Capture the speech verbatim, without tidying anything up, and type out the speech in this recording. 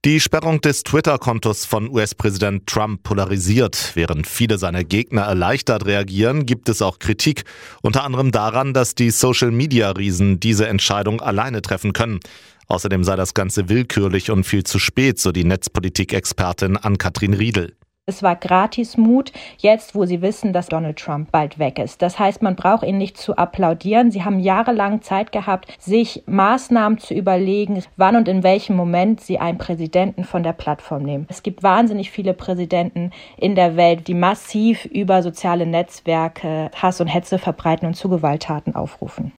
Die Sperrung des Twitter-Kontos von U S-Präsident Trump polarisiert. Während viele seiner Gegner erleichtert reagieren, gibt es auch Kritik. Unter anderem daran, dass die Social-Media-Riesen diese Entscheidung alleine treffen können. Außerdem sei das Ganze willkürlich und viel zu spät, so die Netzpolitik-Expertin Ann-Kathrin Riedel. Es war Gratismut, jetzt wo sie wissen, dass Donald Trump bald weg ist. Das heißt, man braucht ihnen nicht zu applaudieren. Sie haben jahrelang Zeit gehabt, sich Maßnahmen zu überlegen, wann und in welchem Moment sie einen Präsidenten von der Plattform nehmen. Es gibt wahnsinnig viele Präsidenten in der Welt, die massiv über soziale Netzwerke Hass und Hetze verbreiten und zu Gewalttaten aufrufen.